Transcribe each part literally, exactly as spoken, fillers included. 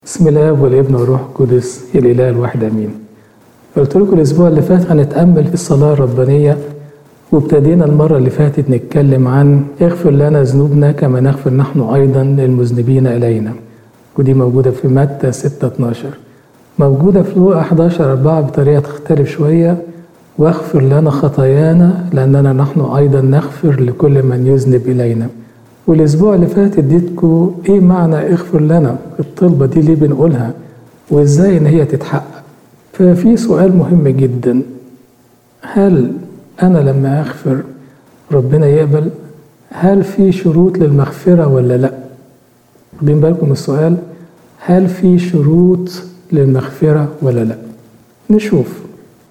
بسم الله والابن والروح القدس الإله الواحد أمين. قلت لكم الأسبوع اللي فات هنتأمل في الصلاة الربانية، وابتدينا المرة اللي فاتت نتكلم عن اغفر لنا ذنوبنا كما نغفر نحن أيضا للمذنبين إلينا، ودي موجودة في متى ستة اتناشر. موجودة في لوقا حداشر أربعة بطريقة تختلف شوية، واغفر لنا خطايانا لأننا نحن أيضا نغفر لكل من يذنب إلينا. والأسبوع اللي فات اديتكم إيه معنى اغفر لنا، الطلبة دي ليه بنقولها وإزاي إن هي تتحقق. ففي سؤال مهم جدا، هل أنا لما أغفر ربنا يقبل؟ هل في شروط للمغفرة ولا لأ؟ واخدين بالكم السؤال؟ هل في شروط للمغفرة ولا لأ؟ نشوف.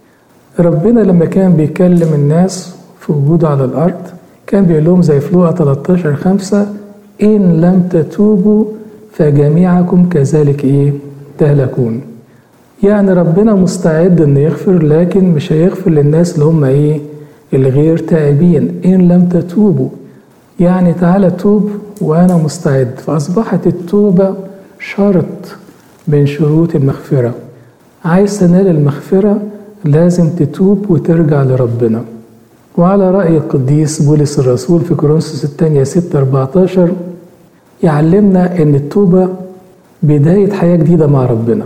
ربنا لما كان بيكلم الناس في وجوده على الأرض كان بيقول لهم زي في لوقا تلتاشر خمسة: إن لم تتوبوا فجميعكم كذلك إيه؟ تهلكون. يعني ربنا مستعد إنه يغفر، لكن مش هيغفر للناس اللي هم إيه؟ الغير تائبين. إن لم تتوبوا يعني تعالى توب وأنا مستعد. فأصبحت التوبة شرط من شروط المغفرة. عايز تنال المغفرة لازم تتوب وترجع لربنا. وعلى رأي القديس بولس الرسول في كورنثوس الثانية ستة أربعتاشر يعلمنا إن التوبة بداية حياة جديدة مع ربنا.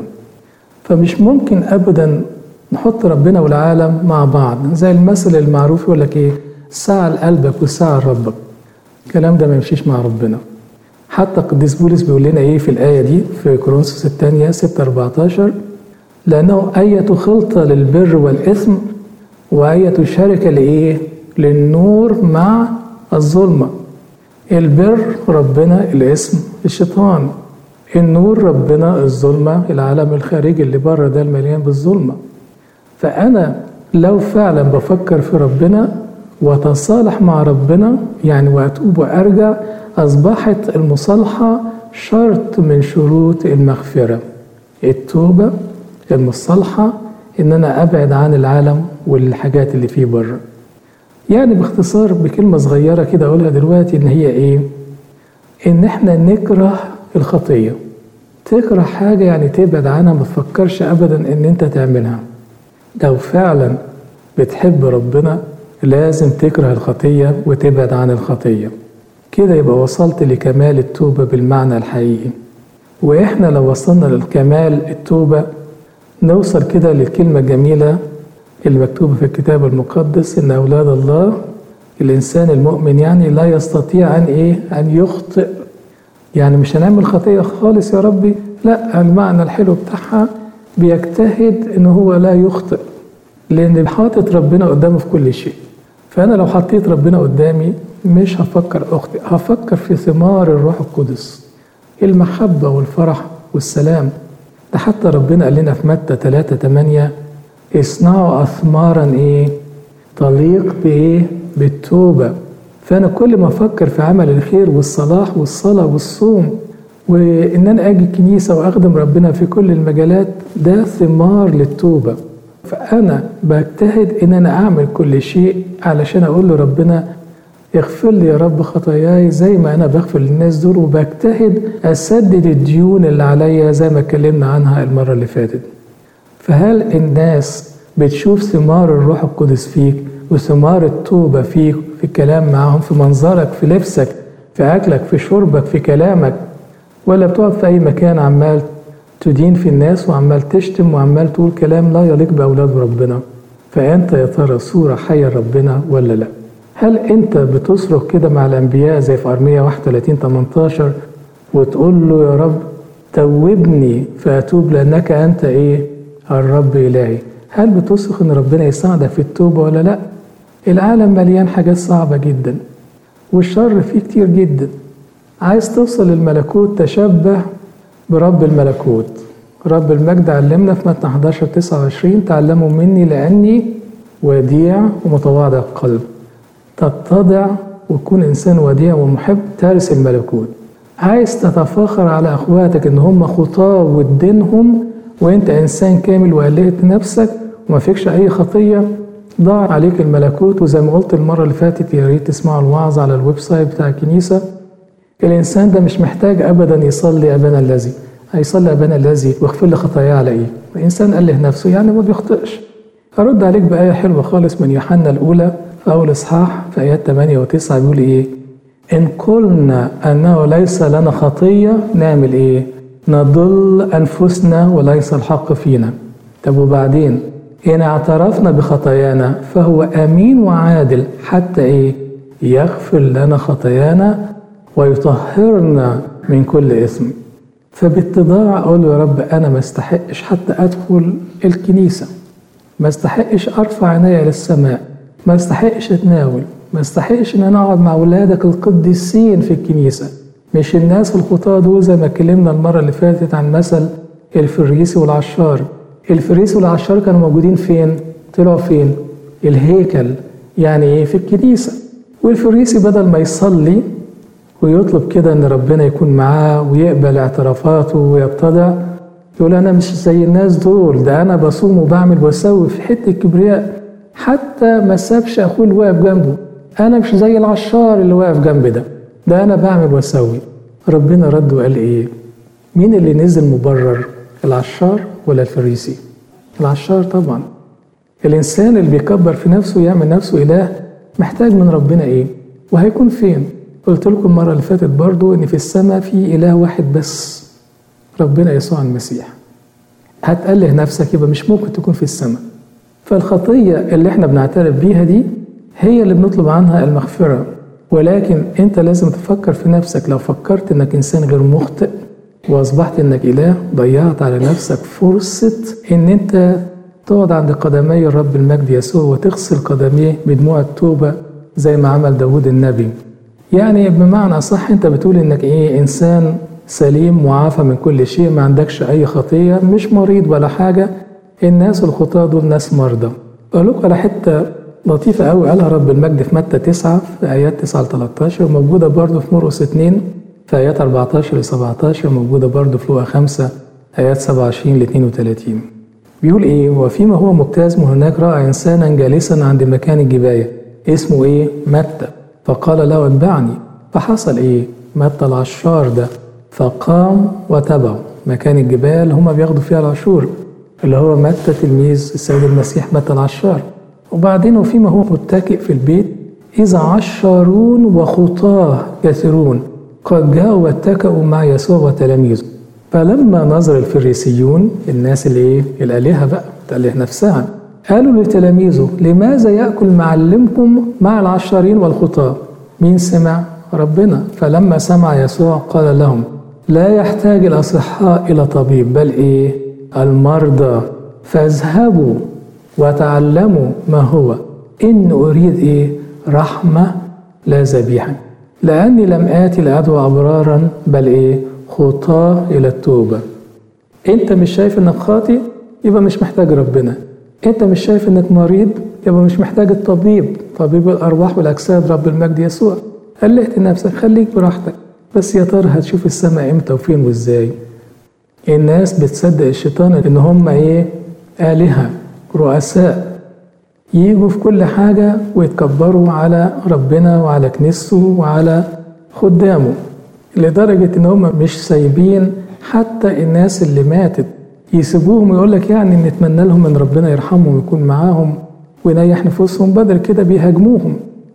فمش ممكن أبدا نحط ربنا والعالم مع بعض، زي المثل المعروف يقول لك إيه؟ ساعة لقلبك وساعة لربك. الكلام ده ما يمشيش مع ربنا. حتى القديس بولس بيقول لنا إيه في الآية دي في كورنثوس الثانية ستة أربعتاشر: لأنه أية خلطة للبر والإثم وأية شركة لإيه؟ للنور مع الظلمة. البر ربنا، الإثم الشيطان. النور ربنا، الظلمة العالم الخارجي اللي بره ده المليان بالظلمة. فأنا لو فعلا بفكر في ربنا وتصالح مع ربنا يعني وأتوب وأرجع، أصبحت المصالحة شرط من شروط المغفرة. التوبة، المصالحة، إن أنا أبعد عن العالم والحاجات اللي فيه بره. يعني باختصار بكلمة صغيرة كده أقولها دلوقتي، إن هي إيه؟ إن إحنا نكره الخطية. تكره حاجة يعني تبعد عنها، ما تفكرش أبدا إن أنت تعملها. لو فعلا بتحب ربنا لازم تكره الخطية وتبعد عن الخطية. كده يبقى وصلت لكمال التوبة بالمعنى الحقيقي. وإحنا لو وصلنا للكمال التوبة نوصل كده للكلمة الجميلة اللي مكتوبة في الكتاب المقدس: إن أولاد الله، الإنسان المؤمن يعني لا يستطيع أن إيه؟ أن يخطئ. يعني مش هنعمل خطية خالص يا ربي، لا، المعنى الحلو بتاعها بيجتهد إن هو لا يخطئ، لأن حاطط ربنا قدامه في كل شيء. فأنا لو حطيت ربنا قدامي مش هفكر أخطئ، هفكر في ثمار الروح القدس، المحبة والفرح والسلام. ده حتى ربنا قال لنا في متى ثلاثة ثمانية: اصنعوا أثمارا إيه؟ تليق بإيه؟ بالتوبة. فأنا كل ما أفكر في عمل الخير والصلاح والصلاة والصوم وإن أنا أجي الكنيسة وأخدم ربنا في كل المجالات، ده ثمار للتوبة. فأنا بجتهد إن أنا أعمل كل شيء علشان أقول لربنا اغفر لي يا رب خطاياي زي ما أنا بغفر للناس دول، وبجتهد أسدد الديون اللي عليا زي ما اتكلمنا عنها المرة اللي فاتت. فهل الناس بتشوف ثمار الروح القدس فيك وثمار التوبة فيك في الكلام معهم، في منظرك، في لبسك، في أكلك، في شربك، في كلامك؟ ولا بتقعد في أي مكان عمال تدين في الناس وعمال تشتم وعمال تقول كلام لا يليق بأولاد ربنا؟ فأنت يا ترى صورة حية لربنا ولا لأ؟ هل أنت بتصرخ كده مع الأنبياء زي في أرمية واحد وثلاثين تمنتاشر وتقول له يا رب توبني فأتوب لأنك أنت إيه؟ الرب إلهي. هل بتصرخ إن ربنا يساعدك في التوبة ولا لأ؟ العالم مليان حاجات صعبة جدا والشر فيه كتير جدا. عايز توصل للملكوت تشبه برب الملكوت. رب المجد علمنا في متى حداشر تسعة وعشرين: تعلموا مني لأني وديع ومتواضع القلب. تتضع وتكون إنسان وديع ومحب ترث الملكوت. عايز تتفاخر على أخواتك إن هم خطاة وتدينهم وإنت إنسان كامل وقلقت نفسك وما فيكش أي خطية، ضاع عليك الملكوت. وزي ما قلت المرة اللي فاتت، يا ريت تسمعوا الوعظ على الويب سايت بتاع الكنيسة، الإنسان ده مش محتاج أبدا يصلي أبانا الذي. هيصلي أبانا الذي واغفر لي خطاياي على إيه؟ الإنسان قال له نفسه يعني ما بيخطئش. أرد عليك بآية حلوة خالص من يوحنا الأولى في أول إصحاح في آيات ثمانية وتسعة بيقول إيه؟ إن قلنا أنه ليس لنا خطية نعمل إيه؟ نضل أنفسنا وليس الحق فينا. طب وبعدين إن اعترفنا بخطايانا فهو أمين وعادل حتى إيه؟ يغفر لنا خطايانا ويطهرنا من كل إثم. فباتضاع أقول له يا رب أنا ما استحقش حتى أدخل الكنيسة، ما استحقش أرفع عيني للسماء، ما استحقش أتناول، ما استحقش إن أنا أقعد مع أولادك القديسين في الكنيسة، مش الناس الخطاة دول زي ما اتكلمنا المرة اللي فاتت عن مثل الفريسي والعشار. الفريسي والعشار كانوا موجودين فين؟ طلعوا فين؟ الهيكل، يعني إيه؟ في الكنيسة. والفريسي بدل ما يصلي ويطلب كده إن ربنا يكون معاه ويقبل اعترافاته ويتضع، يقول أنا مش زي الناس دول، ده أنا بصوم وبعمل وأسوي في حتة كبرياء، حتى ما سابش أخوه اللي واقف جنبه. أنا مش زي العشار اللي واقف جنبي ده، ده أنا بعمل وأسوي. ربنا رد وقال إيه؟ مين اللي نزل مبرر؟ العشار ولا الفريسي؟ العشار طبعا. الإنسان اللي بيكبر في نفسه يعمل نفسه إله محتاج من ربنا إيه؟ وهيكون فين؟ قلت لكم المرة اللي فاتت برضو إن في السماء في إله واحد بس، ربنا يسوع المسيح. هتقله نفسك يبقى مش ممكن تكون في السماء. فالخطية اللي احنا بنعترف بيها دي هي اللي بنطلب عنها المغفرة، ولكن انت لازم تفكر في نفسك. لو فكرت انك انسان غير مخطئ واصبحت انك اله، ضيعت على نفسك فرصة ان انت تقعد عند قدمي الرب المجد يسوع وتغسل قدميه بدموع التوبة زي ما عمل داود النبي. يعني بمعنى صح انت بتقول انك ايه؟ انسان سليم معافى من كل شيء، ما عندكش اي خطية، مش مريض ولا حاجة. الناس الخطاة دول ناس مرضى. اقول لكم على حتة لطيفة قوي قالها رب المجد في متى تسعة في آيات تسعة ل ثلاثة عشر، وموجودة برضه في مرقس اثنين في آيات أربعة عشر ل سبعة عشر، وموجودة برضه في لوقا خمسة آيات سبعة وعشرين ل اثنين وثلاثين. بيقول ايه؟ وفيما هو مجتاز من هناك رأى إنسانا جالسا عند مكان الجباية اسمه ايه؟ متى، فقال له اتبعني. فحصل ايه؟ متى العشار ده فقام وتبعه. مكان الجبال هما بياخدوا فيها العشور، اللي هو متى تلميذ السيد المسيح متى العشار. وبعدين وفيما هو متكئ في البيت إذا عشارون وخطاه كثيرون قد جاءوا واتكأوا مع يسوع وتلاميذه. فلما نظر الفريسيون، الناس اللي ايه؟ الآلهة بقى، تأله نفسها، قالوا لتلاميذه لماذا يأكل معلمكم مع العشارين والخطاه؟ مين سمع؟ ربنا. فلما سمع يسوع قال لهم لا يحتاج الأصحاء إلى طبيب بل إيه؟ المرضى. فاذهبوا وتعلموا ما هو إن أريد إيه؟ رحمة لا ذبيحة، لأني لم آتي لأدعو أبرارا بل إيه؟ خطاة إلى التوبة. أنت مش شايف إنك خاطئ يبقى مش محتاج ربنا. أنت مش شايف إنك مريض يبقى مش محتاج الطبيب، طبيب الأرواح والأجساد رب المجد يسوع. قلقت نفسك، خليك براحتك. بس يا ترى هتشوف السماء امتى وفين وازاي؟ الناس بتصدق الشيطان ان هم ايه؟ آلهة رؤساء، يجوا في كل حاجة ويتكبروا على ربنا وعلى كنيسته وعلى خدامه، لدرجة ان هم مش سايبين حتى الناس اللي ماتت، يسيبوهم ويقول لك يعني نتمنى لهم ان ربنا يرحمهم ويكون معاهم وينيح نفوسهم، بدل كده بيهاجموهم.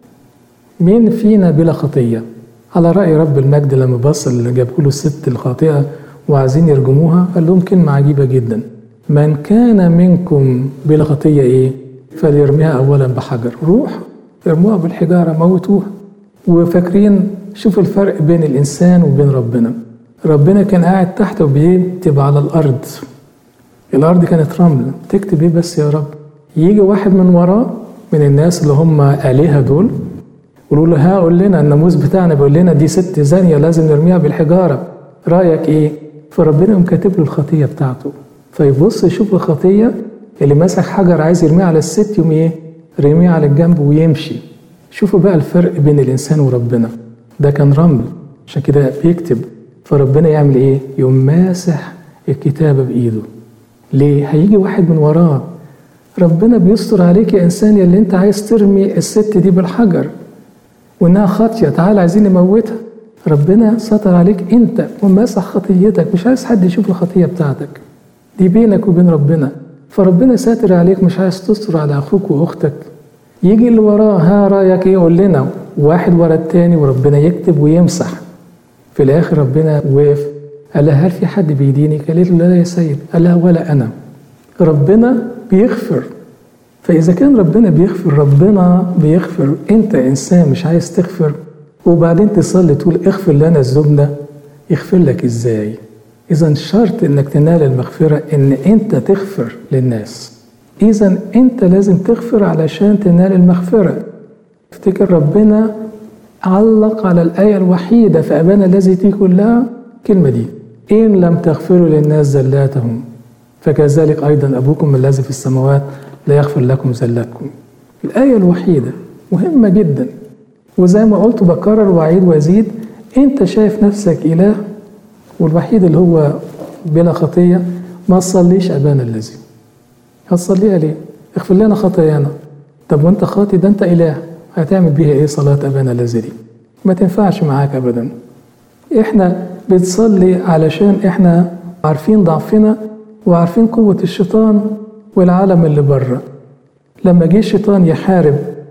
مين فينا بلا خطية؟ على رأي رب المجد لما بص اللي جابوا له الست الخاطئة وعايزين يرجموها، قال لهم كلمة عجيبة جدا: من كان منكم بلا خطية ايه؟ فليرميها أولا بحجر. روح ارموها بالحجارة، موتوها. وفاكرين شوف الفرق بين الإنسان وبين ربنا. ربنا كان قاعد تحت وبيكتب على الأرض، الأرض كانت رمل، تكتب ايه بس يا رب؟ يجي واحد من وراه من الناس اللي هم آلهة دول يقولوا له ها قول لنا، الناموس بتاعنا بيقول لنا دي ست زانية لازم نرميها بالحجارة، رأيك ايه؟ فربنا يقوم كاتب له الخطية بتاعته، فيبص يشوف الخطية اللي مسك حجر عايز يرميها على الست، يوم ايه؟ رميها على الجنب ويمشي. شوفوا بقى الفرق بين الإنسان وربنا. ده كان رمل عشان كده بيكتب، فربنا يعمل ايه؟ يقوم ماسح الكتابة بإيده. ليه؟ هيجي واحد من وراه، ربنا بيستر عليك يا إنسان اللي انت عايز ترمي الست دي بالحجر وإنها خاطية، تعال عايزين نموتها. ربنا ستر عليك انت ومسح خطيتك، مش عايز حد يشوف الخطية بتاعتك، دي بينك وبين ربنا. فربنا ساتر عليك، مش عايز تستر على اخوك واختك. يجي اللي وراه، ها رايك ايه؟ يقول لنا واحد ورا التاني، وربنا يكتب ويمسح. في الاخر ربنا وقف قال لها هل في حد بيديني؟ قالت له لا يا سيد. قال لها ولا انا. ربنا بيغفر. فاذا كان ربنا بيغفر، ربنا بيغفر، انت انسان مش عايز تغفر وبعدين تصلي تقول اغفر لنا ذنوبنا، يغفر لك ازاي؟ اذا شرط انك تنال المغفرة ان انت تغفر للناس. اذا انت لازم تغفر علشان تنال المغفرة. افتكر ربنا علق على الآية الوحيدة في أبانا الذي فيه كلها كلمة دي: إن لم تغفروا للناس زلاتهم فكذلك أيضا أبوكم الذي في السماوات لا يغفر لكم زلاتكم. الآية الوحيدة مهمة جدا، وزي ما قلت بكرر وأعيد وأزيد، أنت شايف نفسك إله والوحيد اللي هو بلا خطية، ما تصليش أبانا الذي. هتصليها ليه؟ اغفر لنا خطايانا. طب وأنت خاطي؟ ده أنت إله، هتعمل بيها إيه صلاة أبانا الذي دي؟ ما تنفعش معاك أبدا. إحنا بتصلي علشان إحنا عارفين ضعفنا وعارفين قوة الشيطان والعالم اللي بره. لما جه الشيطان يحارب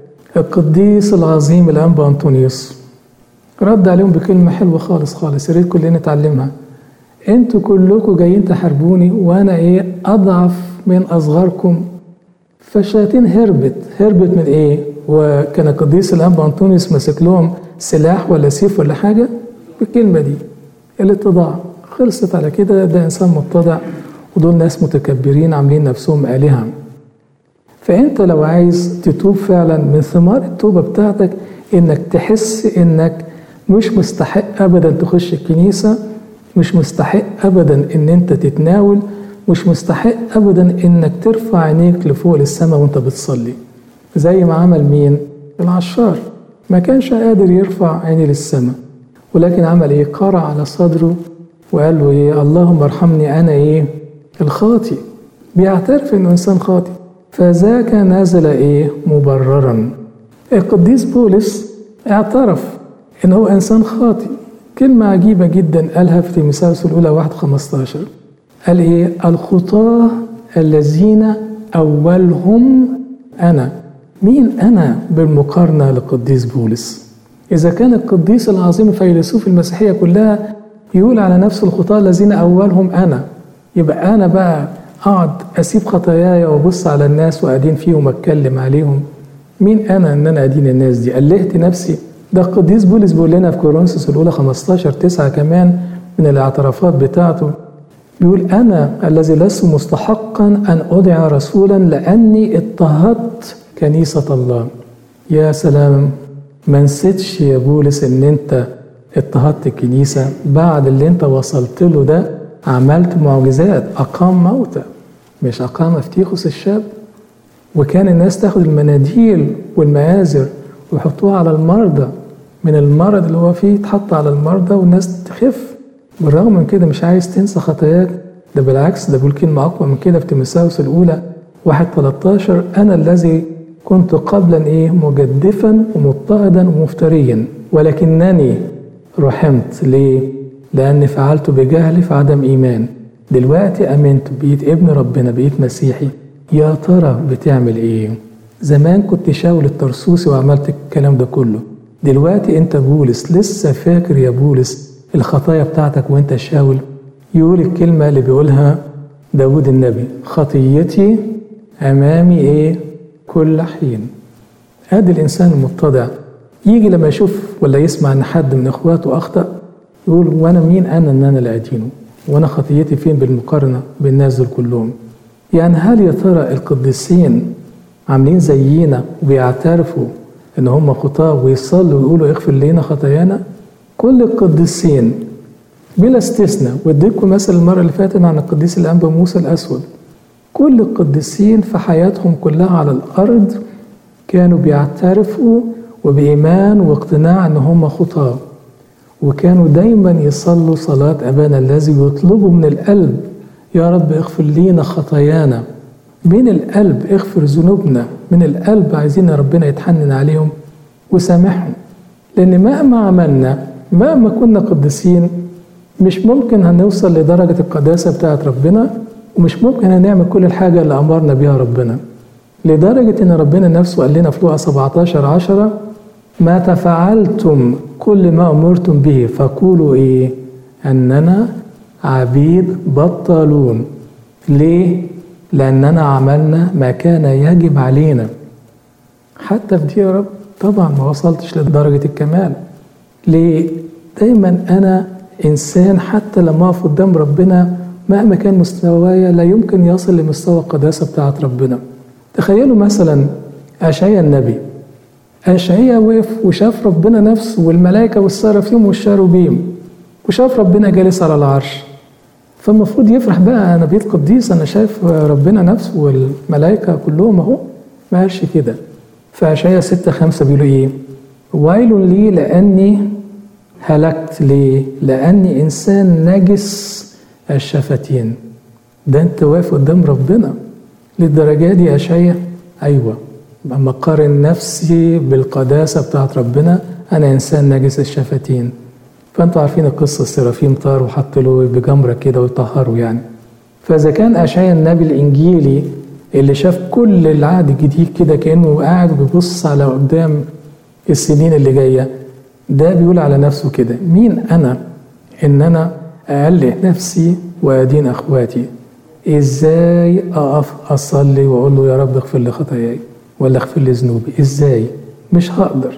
القديس العظيم الأنبا أنطونيوس، رد عليهم بكلمة حلوة خالص خالص، يا ريت كلنا نتعلمها: انتوا كلكم جايين تحاربوني وانا ايه؟ اضعف من اصغركم. فالشياطين هربت. هربت من ايه؟ وكان القديس الأنبا أنطونيوس ماسك لهم سلاح ولا سيف ولا حاجة؟ بالكلمة دي، الاتضاع. خلصت على كده، ده إنسان متضع، ودول ناس متكبرين عاملين نفسهم آلهة. فأنت لو عايز تتوب فعلا، من ثمار التوبة بتاعتك إنك تحس إنك مش مستحق أبدا تخش الكنيسة، مش مستحق أبدا إن أنت تتناول، مش مستحق أبدا إنك ترفع عينيك لفوق للسماء وأنت بتصلي. زي ما عمل مين؟ العشار. ما كانش قادر يرفع عيني للسماء، ولكن عمل إيه؟ قرع على صدره وقال له إيه؟ اللهم ارحمني أنا إيه؟ الخاطي. بيعترف إنه إنسان خاطي، فذاك نزل إيه؟ مبررا. القديس بولس اعترف إنه هو إنسان خاطي. كلمة عجيبة جدا قالها في تيموثاوس الأولى واحد خمستاشر، قال إيه؟ الخطاة الذين أولهم أنا. مين أنا بالمقارنة للقديس بولس؟ إذا كان القديس العظيم فيلسوف المسيحية كلها يقول على نفس الخطاة الذين أولهم أنا، يبقى أنا بقى أقعد أسيب خطاياي وأبص على الناس وأدين فيهم وأتكلم عليهم؟ مين أنا إن أنا أدين الناس دي؟ ألهت نفسي. ده القديس بولس بيقول لنا في كورنثوس الأولى خمستاشر تسعة كمان من الاعترافات بتاعته، بيقول أنا الذي لست مستحقا أن أدعى رسولا لأني اضطهدت كنيسة الله. يا سلام، ما نسيتش يا بولس إن أنت اضطهدت الكنيسة؟ بعد اللي أنت وصلت له ده عملت معجزات، أقام موتى، مش أقام أفتيخوس الشاب. وكان الناس تاخد المناديل والمآزر ويحطوها على المرضى، من المرض اللي هو فيه تحط على المرضى والناس تخف. بالرغم من كده مش عايز تنسى خطاياك، ده بالعكس، ده بيقول كلمة أقوى من كده في تيموثاوس الأولى واحد تلتاشر: أنا الذي كنت قبلا إيه؟ مجدفا ومضطهدا ومفتريا، ولكنني رحمت. ليه؟ لأني فعلت بجهل في عدم إيمان. دلوقتي أمنت، بقيت ابن ربنا، بقيت مسيحي. يا ترى بتعمل إيه؟ زمان كنت شاول الترسوسي وعملت الكلام ده كله، دلوقتي أنت بولس لسه فاكر يا بولس الخطايا بتاعتك وأنت شاول؟ يقول الكلمة اللي بيقولها داود النبي: خطيتي أمامي إيه؟ كل حين. هذا الإنسان المتضع يجي لما يشوف ولا يسمع أن حد من إخواته أخطأ يقول وأنا مين أنا أن أنا اللي أدينه؟ وأنا خطيتي فين بالمقارنة بالناس دول كلهم؟ يعني هل يا ترى القديسين عاملين زينا وبيعترفوا إن هم خطاة ويصلوا ويقولوا اغفر لنا خطايانا؟ كل القديسين بلا استثناء. واديكم مثل المرة اللي فاتت عن القديس الأنبا موسى الأسود. كل القديسين في حياتهم كلها على الأرض كانوا بيعترفوا وبإيمان واقتناع أن هم خطاة، وكانوا دايما يصلوا صلاة أبانا الذي ويطلبوا من القلب: يا رب اغفر لينا خطايانا. من القلب اغفر ذنوبنا، من القلب عايزين ربنا يتحنن عليهم وسامحهم. لأن مهما عملنا مهما كنا قديسين مش ممكن هنوصل لدرجة القداسة بتاعت ربنا، ومش ممكن هنعمل كل الحاجة اللي أمرنا بيها ربنا، لدرجة إن ربنا نفسه قال لنا في لوقا سبعتاشر عشرة: ما تفعلتم كل ما أمرتم به فقولوا إيه؟ أننا عبيد بطالون. ليه؟ لأننا عملنا ما كان يجب علينا. حتى في دي يا رب طبعا ما وصلتش لدرجة الكمال. ليه؟ دايما أنا إنسان، حتى لما أقف قدام ربنا مهما كان مستوايا لا يمكن يصل لمستوى القداسة بتاعت ربنا. تخيلوا مثلا أشعيا النبي. أشعيا وقف وشاف ربنا نفسه والملائكة والسرافيم والشاروبيم، وشاف ربنا جالس على العرش. فالمفروض يفرح بقى، أنا بيت قديس، أنا شايف ربنا نفسه والملائكة كلهم أهو. ما قالش كده. فأشعيا ستة خمسة بيقولوا إيه؟ ويل لي لأني هلكت. ليه؟ لأني إنسان نجس الشفتين. ده أنت واقف قدام ربنا للدرجة دي يا أشعيا؟ أيوة. لما قارن نفسي بالقداسة بتاعت ربنا أنا إنسان نجس الشفتين. فأنتوا عارفين القصة، السرافيم طار وحط له بجمرة كده ويطهروا يعني. فإذا كان أشعيا النبي الإنجيلي اللي شاف كل العهد الجديد كده كأنه قاعد وبيبص على قدام السنين اللي جاية، ده بيقول على نفسه كده: مين أنا إن أنا أقلق نفسي وأدين أخواتي؟ إزاي أقف أصلي وأقول له يا رب اغفر لي خطاياي ولا اغفر لي ذنوبي؟ إزاي؟ مش هقدر.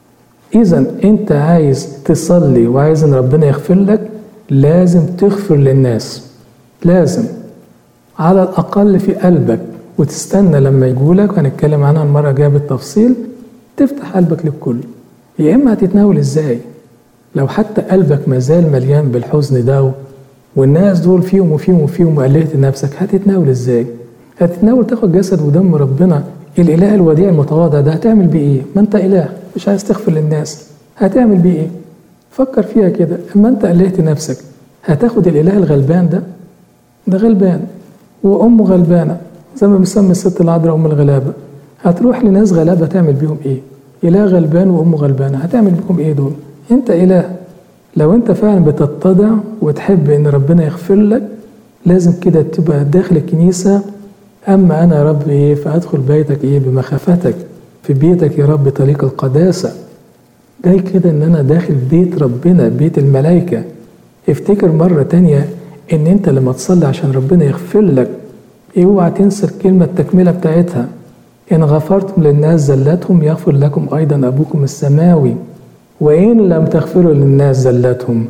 إذا أنت عايز تصلي وعايز إن ربنا يغفر لك، لازم تغفر للناس، لازم على الأقل في قلبك، وتستنى لما يقولك، وهنتكلم عنها المرة الجاية بالتفصيل، تفتح قلبك للكل. يا إما هتتناول إزاي لو حتى قلبك مازال مليان بالحزن ده والناس دول فيهم وفيهم وفيهم وقلقت نفسك؟ هتتناول إزاي؟ هتتناول تاخد جسد ودم ربنا الإله الوديع المتواضع ده، هتعمل بيه إيه؟ ما أنت إله مش عايز تغفر للناس، هتعمل بيه إيه؟ فكر فيها كده. أما أنت قلقت نفسك هتاخد الإله الغلبان ده؟ ده غلبان وأمه غلبانة زي ما بنسمي الست العذراء أم الغلابة. هتروح لناس غلابة تعمل بيهم إيه؟ إله غلبان وأمه غلبانة، هتعمل بيهم إيه دول؟ أنت إله. لو أنت فعلا بتتضع وتحب إن ربنا يغفر لك، لازم كده تبقى داخل الكنيسة: أما أنا يا رب إيه فأدخل بيتك إيه بمخافتك، في بيتك يا رب طريق القداسة. جاي كده إن أنا داخل بيت ربنا، بيت الملائكة. افتكر مرة تانية إن أنت لما تصلي عشان ربنا يغفر لك، اوعى تنسى الكلمة التكملة بتاعتها: إن غفرتم للناس زلاتهم يغفر لكم أيضا أبوكم السماوي، وإن لم تغفروا للناس زلاتهم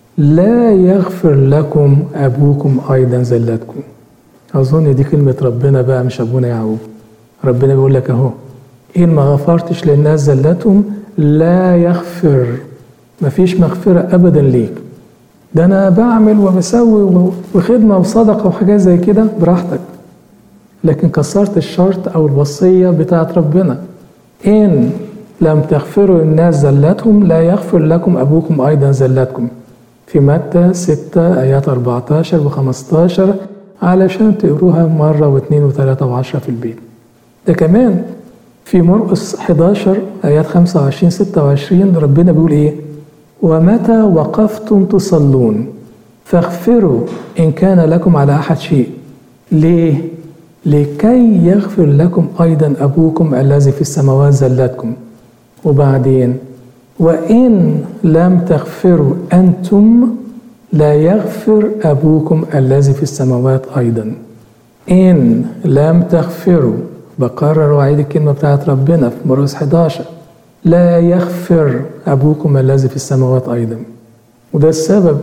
لا يغفر لكم أبوكم أيضا زلاتكم. أظن دي كلمة ربنا بقى، مش أبونا يعقوب. ربنا بيقول لك أهو: إن ما غفرتش للناس زلاتهم لا يغفر، مفيش مغفرة أبدا ليك. ده أنا بعمل وبسوي وخدمة وصدقة وحاجات زي كده براحتك، لكن كسرت الشرط أو الوصية بتاعت ربنا: إن لم تغفروا للناس زلاتهم لا يغفر لكم أبوكم أيضا زلاتكم. في متى ستة آيات أربعتاشر وخمستاشر، علشان تقروها مرة واثنين وثلاثة وعشرة في البيت. ده كمان في مرقس حداشر آيات خمسة وعشرين ستة وعشرين، ربنا بيقول إيه؟ ومتى وقفتم تصلون فاغفروا إن كان لكم على أحد شيء. ليه؟ لكي يغفر لكم أيضا أبوكم الذي في السماوات زلاتكم. وبعدين: وإن لم تغفروا أنتم لا يغفر أبوكم الذي في السماوات أيضا. إن لم تغفروا، بقرر وعيد الكلمة بتاعت ربنا في مرقس حداشر: لا يغفر أبوكم الذي في السماوات أيضا. وده السبب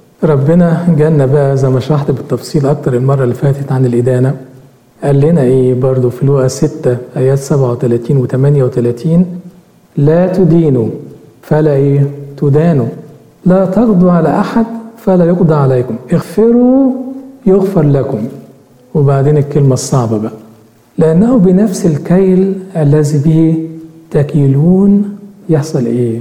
ربنا جالنا بقى زي ما شرحت بالتفصيل أكتر المرة اللي فاتت عن الإدانة. قال لنا إيه برضو في لوقا ستة آيات سبعة وثلاثين وثمانية وثلاثين: لا تدينوا فلا إيه تدانوا، لا تقضوا على أحد فلا يقضى عليكم، اغفروا يغفر لكم. وبعدين الكلمة الصعبة بقى: لأنه بنفس الكيل الذي به تكيلون يحصل إيه؟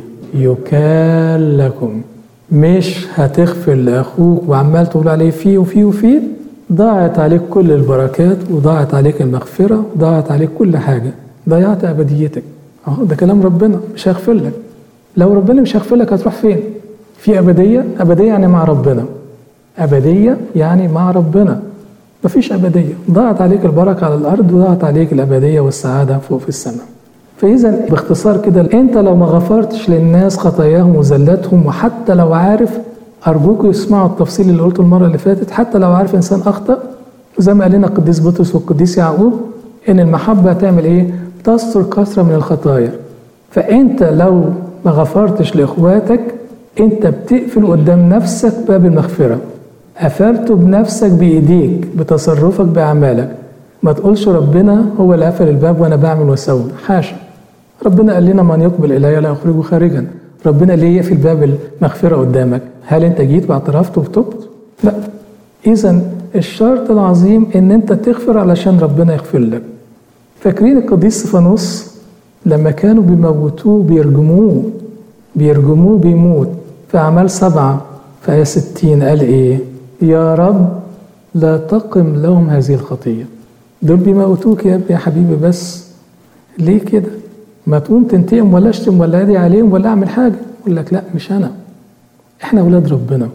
يكال لكم. مش هتغفر لأخوك وعمال تقول عليه فيه وفيه وفيه، ضاعت عليك كل البركات وضاعت عليك المغفرة وضاعت عليك كل حاجة، ضيعت أبديتك. أهو ده كلام ربنا، مش هيغفر لك. لو ربنا مش هيغفر لك هتروح فين؟ في أبدية. أبدية يعني مع ربنا. أبدية يعني مع ربنا. مفيش أبدية، ضاعت عليك البركة على الأرض وضاعت عليك الأبدية والسعادة فوق في السماء. فإذا باختصار كده، أنت لو ما غفرتش للناس خطاياهم وزلاتهم، وحتى لو عارف، أرجوكم يسمعوا التفصيل اللي قلته المرة اللي فاتت، حتى لو عارف إنسان أخطأ، زي ما قال لنا القديس بطرس والقديس يعقوب، إن المحبة هتعمل إيه؟ تستر كثرة من الخطايا. فأنت لو ما غفرتش لإخواتك، أنت بتقفل قدام نفسك باب المغفرة، قفلته بنفسك بإيديك، بتصرفك، بأعمالك. ما تقولش ربنا هو اللي قفل الباب وأنا بعمل وأسوي، حاشا. ربنا قال لنا من يقبل إلي لا أخرجه خارجا. ربنا ليه يقفل باب المغفرة قدامك؟ هل أنت جيت واعترفت وتبت؟ لا. إذا الشرط العظيم إن أنت تغفر علشان ربنا يغفر لك. فاكرين القديس استفانوس لما كانوا بيموتوه بيرجموه بيرجموه بيموت في أعمال سبعة في آية ستين قال إيه؟ يا رب لا تقم لهم هذه الخطية. دول بيموتوك يا ابني يا حبيبي، بس ليه كده؟ ما تقوم تنتقم ولا اشتم ولا ادعي عليهم ولا اعمل حاجة. يقول لك لا، مش أنا، احنا أولاد ربنا،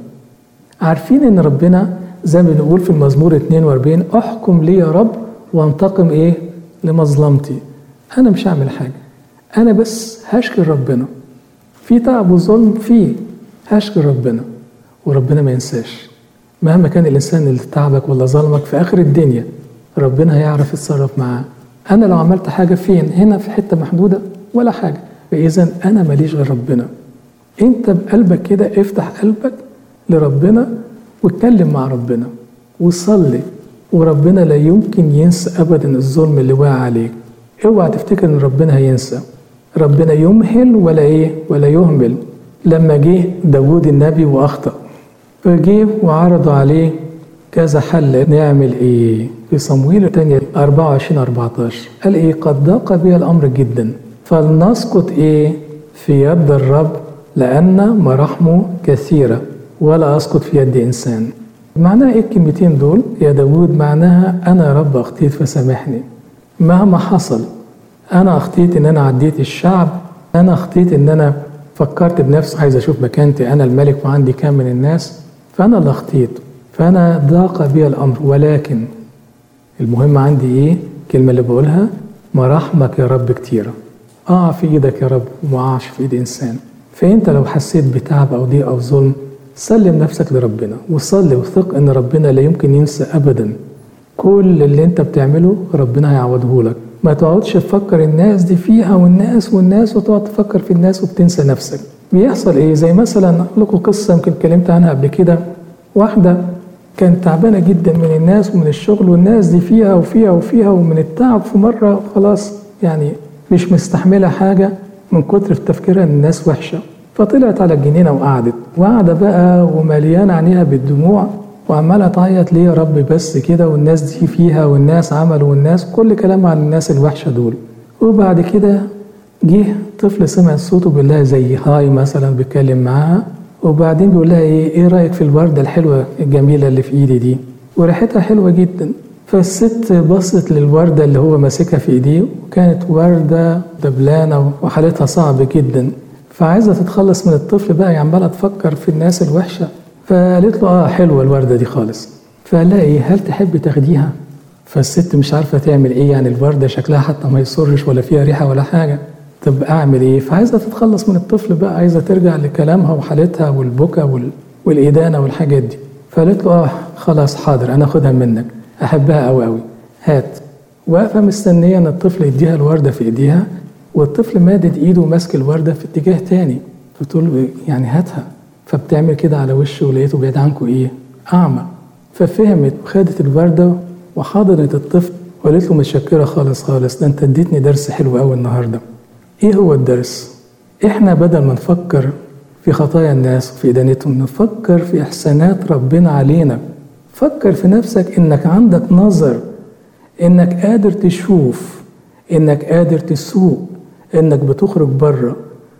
عارفين إن ربنا زي ما بنقول في المزمور اتنين وأربعين احكم لي يا رب وانتقم إيه؟ لمظلمتي. أنا مش هعمل حاجة، أنا بس هشكي ربنا. في تعب وظلم فيه، هشكي ربنا، وربنا ما ينساش. مهما كان الإنسان اللي تعبك ولا ظلمك في آخر الدنيا، ربنا هيعرف يتصرف معاه. أنا لو عملت حاجة فين؟ هنا في حتة محدودة ولا حاجة. فإذا أنا ماليش غير ربنا. أنت بقلبك كده افتح قلبك لربنا واتكلم مع ربنا وصلي، وربنا لا يمكن ينسى أبدا الظلم اللي واقع عليك. اوعى تفتكر إن ربنا هينسى. ربنا يمهل ولا إيه؟ ولا يهمل. لما جه داود النبي وأخطأ، فجه وعرضوا عليه كذا حل، نعمل إيه؟ في صمويل الثانية أربعة وعشرين أربعتاشر قال إيه؟ قد ضاق بي الأمر جدا، فلنسقط إيه؟ في يد الرب، لأن مراحمه كثيرة، ولا أسقط في يد إنسان. معناها إيه الكلمتين دول يا داود؟ معناها أنا يا رب أخطيت فسامحني مهما حصل. أنا أخطيت إن أنا عديت الشعب، أنا أخطيت إن أنا فكرت بنفسي عايز أشوف مكانتي، أنا الملك وعندي كام من الناس، فأنا اللي أخطيت، فأنا ضاق بي الأمر. ولكن المهم عندي إيه؟ الكلمة اللي بقولها، مراحمك يا رب كتيرة. أقع في إيدك يا رب وما أقعش في إيد إنسان. فأنت لو حسيت بتعب أو ضيق أو ظلم، سلم نفسك لربنا وصلي وثق إن ربنا لا يمكن ينسى أبدا. كل اللي أنت بتعمله ربنا هيعوضه لك. ما تقعدش تفكر الناس دي فيها والناس والناس وتقعد تفكر في الناس وبتنسى نفسك. بيحصل إيه؟ زي مثلا أقول لكم قصة يمكن اتكلمت عنها قبل كده. واحدة كانت تعبانة جدا من الناس ومن الشغل، والناس دي فيها وفيها وفيها ومن التعب، في مرة خلاص يعني مش مستحملة حاجة من كتر في تفكيرها إن الناس وحشة، فطلعت على الجنينة وقعدت وقعدة بقى ومليانة عينيها بالدموع وعمالة تعيط، ليه يا رب بس كده؟ والناس دي فيها والناس عملوا والناس كل كلام عن الناس الوحشة دول. وبعد كده جه طفل سمع صوته بيقول لها زي هاي مثلا، بيتكلم معاها، وبعدين بيقول لها ايه ايه رايك في الورده الحلوه الجميله اللي في ايدي دي؟ وريحتها حلوه جدا. فالست بصت للورده اللي هو ماسكها في ايديه، وكانت ورده دبلانه وحالتها صعبه جدا، فعايزه تتخلص من الطفل بقى، عماله تفكر في الناس الوحشه. فقالت له اه حلوه الورده دي خالص. فقال لها ايه؟ هل تحب تاخديها؟ فالست مش عارفه تعمل ايه، يعني الورده شكلها حتى ما يسرش ولا فيها ريحه ولا حاجه، طب اعمل ايه؟ فعايزه تتخلص من الطفل بقى، عايزه ترجع لكلامها وحالتها والبكا وال... والادانه والحاجات دي. فقالت له اه خلاص حاضر، انا اخدها منك، احبها قوي قوي، هات. واقفه مستنيه ان الطفل يديها الورده في ايديها، والطفل مادد ايده وماسك الورده في اتجاه تاني، فتقول له يعني هاتها. فبتعمل كده على وشه، ولقيته بعيد عنكم ايه؟ اعمى. ففهمت وخدت الورده وحضنت الطفل وقالت له متشكره خالص خالص، ده انت اديتني درس حلو قوي النهارده. ايه هو الدرس؟ احنا بدل ما نفكر في خطايا الناس وفي ادانتهم، نفكر في احسانات ربنا علينا. فكر في نفسك انك عندك نظر، انك قادر تشوف، انك قادر تسوق، انك بتخرج بره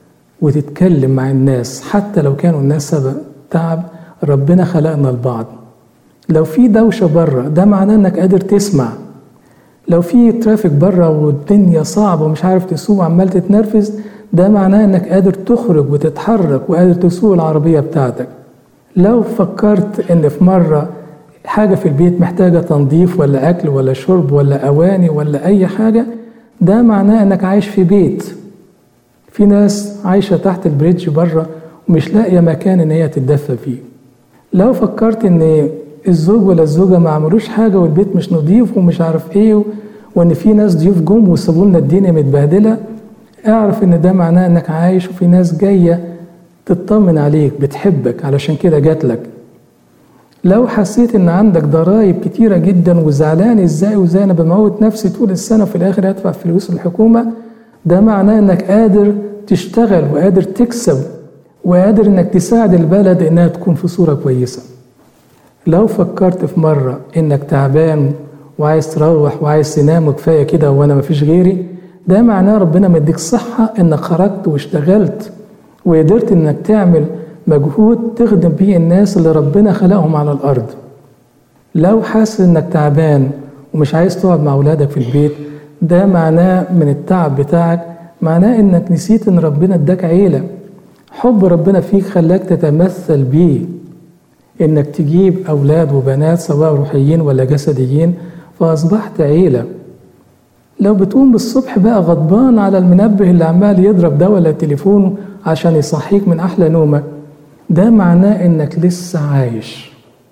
وتتكلم مع الناس حتى لو كانوا الناس سبب تعب. ربنا خلقنا لبعض. لو في دوشه بره ده معناه انك قادر تسمع. لو في ترافيك بره والدنيا صعبه ومش عارف تسوق وعمال تتنرفز، ده معناه انك قادر تخرج وتتحرك وقادر تسوق العربية بتاعتك. لو فكرت ان في مرة حاجة في البيت محتاجة تنظيف ولا اكل ولا شرب ولا اواني ولا اي حاجة، ده معناه انك عايش في بيت. في ناس عايشة تحت البريدج بره ومش لاقية مكان ان هي تتدفى فيه. لو فكرت ان الزوج ولا الزوجة ما عملوش حاجة والبيت مش نظيف ومش عارف ايه، وان في ناس ضيوف جم وسابوا لنا الدنيا متبهدلة، اعرف ان ده معناه انك عايش وفي ناس جاية تطمن عليك بتحبك علشان كده جات لك. لو حسيت ان عندك ضرائب كتيرة جدا وزعلان ازاي وازاي انا بموت نفسي طول السنة وفي الاخر هدفع فلوس الحكومة، ده معناه انك قادر تشتغل وقادر تكسب وقادر انك تساعد البلد انها تكون في صورة كويسة. لو فكرت في مرة انك تعبان وعايز تروح وعايز تنام وكفاية كده وانا مفيش غيري، ده معناه ربنا مديك صحة انك خرجت واشتغلت وقدرت انك تعمل مجهود تخدم بيه الناس اللي ربنا خلقهم على الارض. لو حاسس انك تعبان ومش عايز تقعد مع اولادك في البيت، ده معناه من التعب بتاعك، معناه انك نسيت ان ربنا اداك عيلة. حب ربنا فيك خلاك تتمثل بيه، انك تجيب اولاد وبنات سواء روحيين ولا جسديين فاصبحت عيلة. لو بتقوم بالصبح بقى غضبان على المنبه اللي عمال يضرب ده ولا التليفون عشان يصحيك من احلى نومك، ده معناه انك لسه عايش،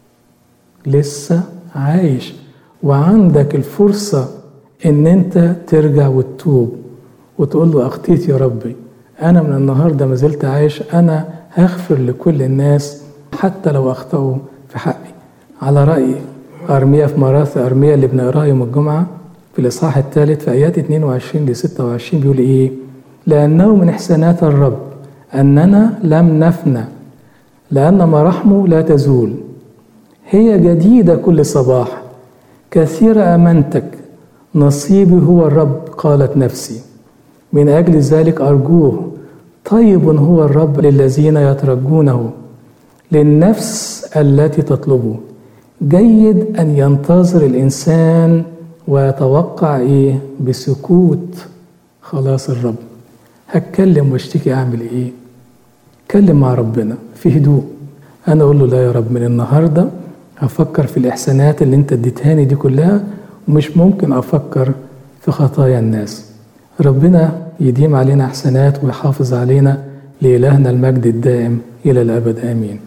لسه عايش وعندك الفرصة ان انت ترجع وتتوب وتقول له اخطيت يا ربي، انا من النهاردة ما زلت عايش، انا هغفر لكل الناس حتى لو اخطأوا في حقي. على رأي أرميا في مراثي أرميا اللي بنقراه يوم الجمعة في الإصحاح الثالث في آيات اثنين وعشرين لستة وعشرين بيقول إيه؟ لأنه من إحسانات الرب أننا لم نفنى، لأن مراحمه لا تزول، هي جديدة كل صباح، كثير أمانتك، نصيبي هو الرب قالت نفسي، من أجل ذلك أرجوه، طيب هو الرب للذين يترجونه، للنفس التي تطلبه. جيد أن ينتظر الإنسان ويتوقع إيه؟ بسكوت خلاص الرب. هتكلم واشتكي أعمل إيه؟ اتكلم مع ربنا في هدوء. أنا أقول له لا يا رب، من النهاردة هفكر في الإحسانات اللي أنت اديتهاني دي كلها، ومش ممكن أفكر في خطايا الناس. ربنا يديم علينا إحسانات ويحافظ علينا. لإلهنا المجد الدائم إلى الأبد آمين.